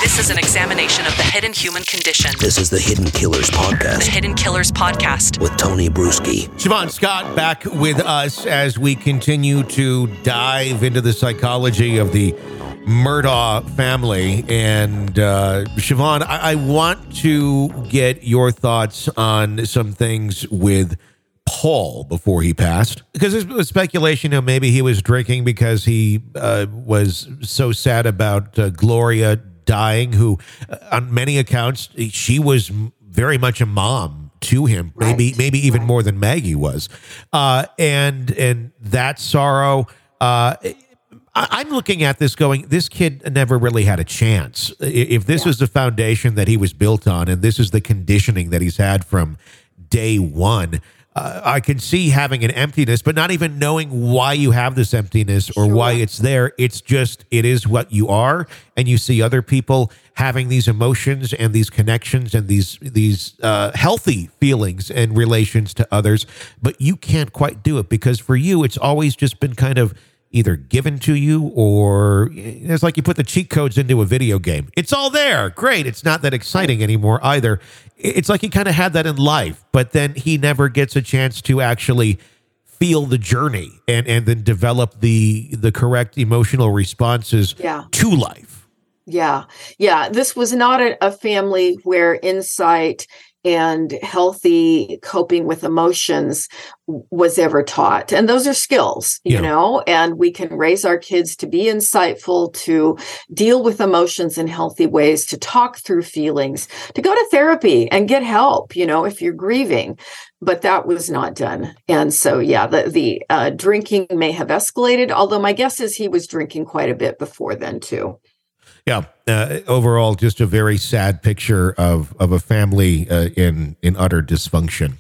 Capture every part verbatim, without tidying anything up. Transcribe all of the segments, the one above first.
This is an examination of the hidden human condition. This is the Hidden Killers Podcast. The Hidden Killers Podcast. With Tony Bruschi. Siobhan Scott back with us as we continue to dive into the psychology of the Murdaugh family. And uh, Siobhan, I-, I want to get your thoughts on some things with Paul before he passed, because there's was speculation of maybe he was drinking because he uh, was so sad about uh, Gloria dying, who uh, on many accounts, she was very much a mom to him, right. maybe maybe even right. more than Maggie was. Uh, and and that sorrow, uh, I, I'm looking at this going, this kid never really had a chance. If this yeah. was the foundation that he was built on, and this is the conditioning that he's had from day one, Uh, I can see having an emptiness, but not even knowing why you have this emptiness or sure. why it's there. It's just, it is what you are. And you see other people having these emotions and these connections and these, these uh, healthy feelings and relations to others, but you can't quite do it because for you, it's always just been kind of either given to you or it's like you put the cheat codes into a video game. It's all there. Great. It's not that exciting anymore either. It's like he kind of had that in life, but then he never gets a chance to actually feel the journey and, and then develop the the correct emotional responses yeah. to life. Yeah. Yeah. This was not a, a family where insight and healthy coping with emotions was ever taught. And those are skills, you yeah. know, and we can raise our kids to be insightful, to deal with emotions in healthy ways, to talk through feelings, to go to therapy and get help, you know, if you're grieving. But that was not done. And so, yeah, the, the uh, drinking may have escalated, although my guess is he was drinking quite a bit before then, too. Yeah. Uh, overall, just a very sad picture of of a family uh, in in utter dysfunction.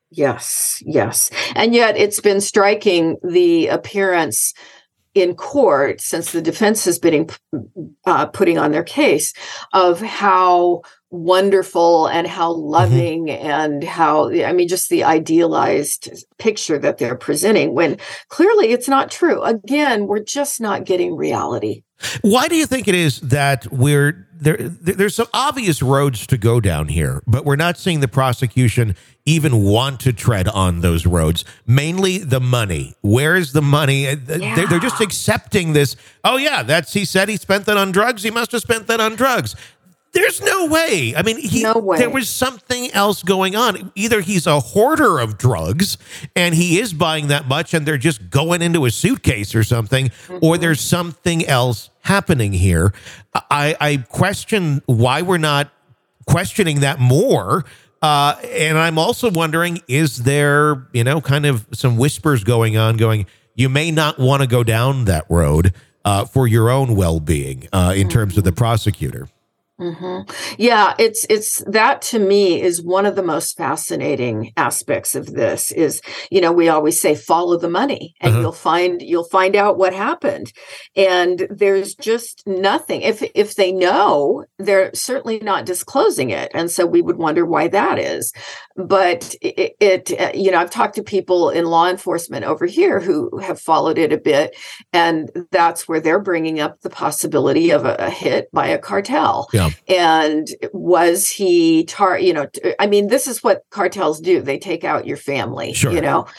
Yes, yes. And yet it's been striking the appearance in court, since the defense has been uh, putting on their case, of how wonderful and how loving mm-hmm. and how, I mean, just the idealized picture that they're presenting, when clearly it's not true. Again, we're just not getting reality. Why do you think it is that we're there? There's some obvious roads to go down here, but we're not seeing the prosecution even want to tread on those roads. Mainly the money. Where is the money? Yeah. They're, they're just accepting this. Oh yeah, that's, he said he spent that on drugs. He must have spent that on drugs. There's no way. I mean, he, no way. There was something else going on. Either he's a hoarder of drugs and he is buying that much and they're just going into a suitcase or something, mm-hmm. or there's something else happening here. I, I question why we're not questioning that more. Uh, and I'm also wondering, is there, you know, kind of some whispers going on going, you may not want to go down that road uh, for your own well-being uh, in mm-hmm. terms of the prosecutor. Mm-hmm. Yeah, it's it's that to me is one of the most fascinating aspects of this. Is, you know, we always say follow the money, and uh-huh. you'll find you'll find out what happened. And there's just nothing. If if they know, they're certainly not disclosing it, and so we would wonder why that is. But it, it you know, I've talked to people in law enforcement over here who have followed it a bit, and that's where they're bringing up the possibility of a, a hit by a cartel. Yeah. And was he, tar- you know, t- I mean, this is what cartels do. They take out your family, sure. you know,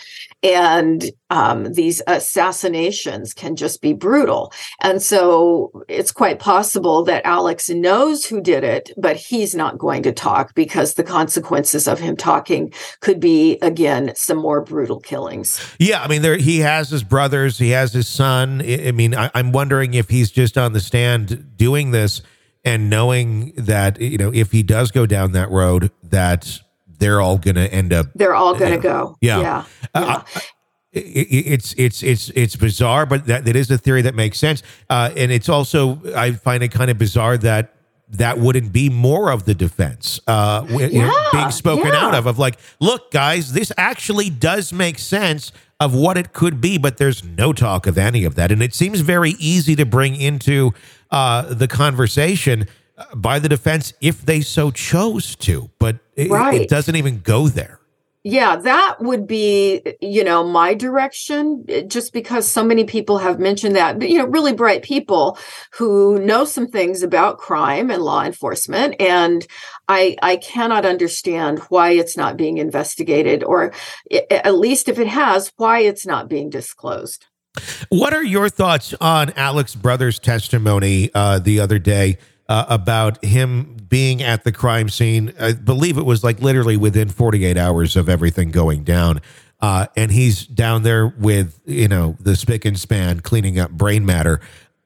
and um, these assassinations can just be brutal. And so it's quite possible that Alex knows who did it, but he's not going to talk because the consequences of him talking could be, again, some more brutal killings. Yeah, I mean, there he has his brothers, he has his son. I, I mean, I, I'm wondering if he's just on the stand doing this and knowing that, you know, if he does go down that road, that they're all going to end up. They're all going to uh, go. Yeah. Yeah. Uh, yeah. It, it's it's it's it's bizarre, but that, that is a theory that makes sense. Uh, and it's also, I find it kind of bizarre that that wouldn't be more of the defense uh, you yeah, know, being spoken yeah. out of, of like, look, guys, this actually does make sense of what it could be, but there's no talk of any of that. And it seems very easy to bring into uh, the conversation by the defense if they so chose to, but it, right. it doesn't even go there. Yeah, that would be, you know, my direction, just because so many people have mentioned that, you know, really bright people who know some things about crime and law enforcement. And I, I cannot understand why it's not being investigated, or at least if it has, why it's not being disclosed. What are your thoughts on Alec's brother's testimony uh, the other day uh, about him being at the crime scene? I believe it was like literally within forty-eight hours of everything going down. Uh, and he's down there with, you know, the spick and span cleaning up brain matter.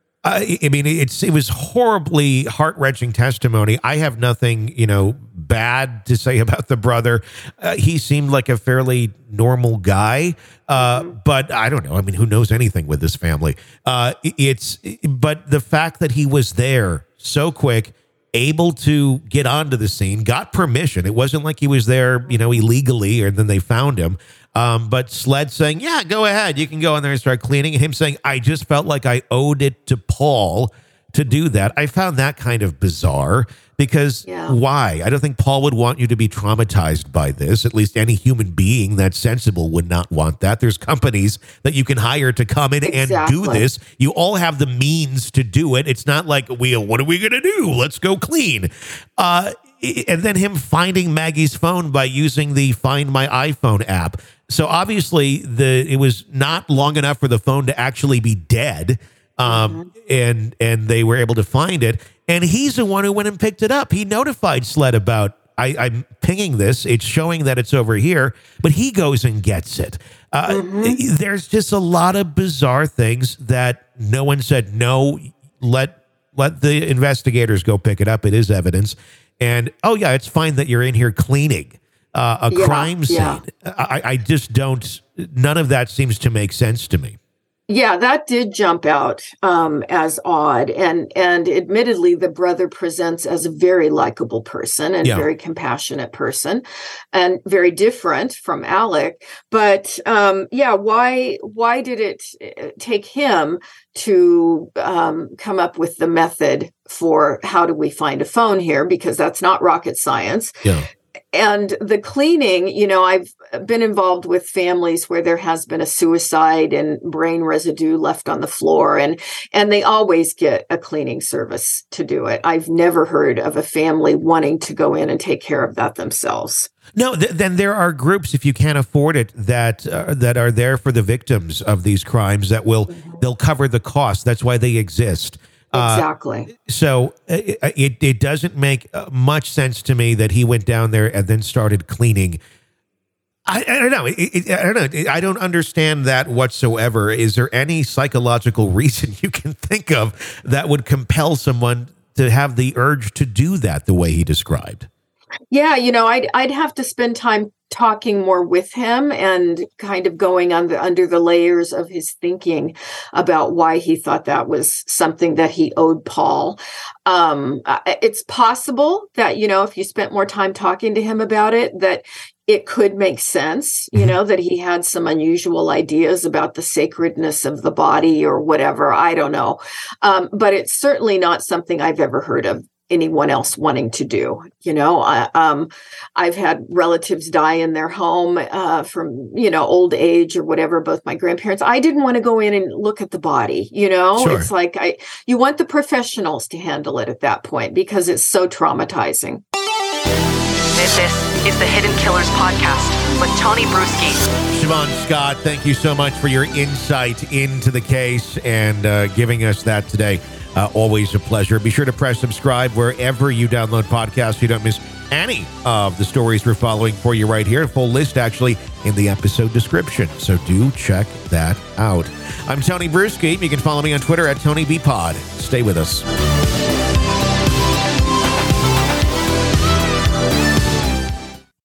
I, I mean, it's it was horribly heart-wrenching testimony. I have nothing, you know, bad to say about the brother. Uh, he seemed like a fairly normal guy, uh, but I don't know. I mean, who knows anything with this family? Uh, it's but the fact that he was there so quick, able to get onto the scene, got permission. It wasn't like he was there, you know, illegally, or then they found him. Um, but Sled saying, yeah, go ahead. You can go in there and start cleaning. And him saying, I just felt like I owed it to Paul to do that. I found that kind of bizarre because Yeah. why? I don't think Paul would want you to be traumatized by this. At least any human being that's sensible would not want that. There's companies that you can hire to come in and do Exactly. this. You all have the means to do it. It's not like, we, what are we going to do? Let's go clean. Uh, and then him finding Maggie's phone by using the Find My iPhone app. So obviously the it was not long enough for the phone to actually be dead. Um, Mm-hmm. and and they were able to find it. And he's the one who went and picked it up. He notified Sled about, I, I'm pinging this. It's showing that it's over here, but he goes and gets it. Uh, Mm-hmm. There's just a lot of bizarre things that no one said, no, let let the investigators go pick it up. It is evidence. And, oh, yeah, it's fine that you're in here cleaning uh, a Yeah, crime scene. yeah. I, I just don't, none of that seems to make sense to me. Yeah, that did jump out um, as odd, and and admittedly, the brother presents as a very likable person and Yeah. very compassionate person, and very different from Alec. But um, yeah, why why did it uh, take him to um, come up with the method for how do we find a phone here? Because that's not rocket science. Yeah. And the cleaning, you know, I've been involved with families where there has been a suicide and brain residue left on the floor, and and they always get a cleaning service to do it. I've never heard of a family wanting to go in and take care of that themselves. No, th- then there are groups, if you can't afford it, that uh, that are there for the victims of these crimes that will they'll cover the cost. That's why they exist. Uh, Exactly. So uh, it it doesn't make uh, much sense to me that he went down there and then started cleaning. I, I don't know. It, it, I don't know. I don't understand that whatsoever. Is there any psychological reason you can think of that would compel someone to have the urge to do that the way he described? Yeah, you know, I'd I'd have to spend time talking more with him and kind of going under under the layers of his thinking about why he thought that was something that he owed Paul. Um, I- it's possible that, you know, if you spent more time talking to him about it, that it could make sense, you know, that he had some unusual ideas about the sacredness of the body or whatever. I don't know. Um, but it's certainly not something I've ever heard of anyone else wanting to do. You know, I, um, I've had relatives die in their home uh, from, you know, old age or whatever, both my grandparents. I didn't want to go in and look at the body, you know, Sure. It's like I, you want the professionals to handle it at that point because it's so traumatizing. This is the Hidden Killers Podcast with Tony Bruschi. Siobhan Scott, thank you so much for your insight into the case and uh, giving us that today. Uh, always a pleasure. Be sure to press subscribe wherever you download podcasts so you don't miss any of the stories we're following for you right here. A full list actually in the episode description. So do check that out. I'm Tony Bruschi. You can follow me on Twitter at Tony B Pod. Stay with us.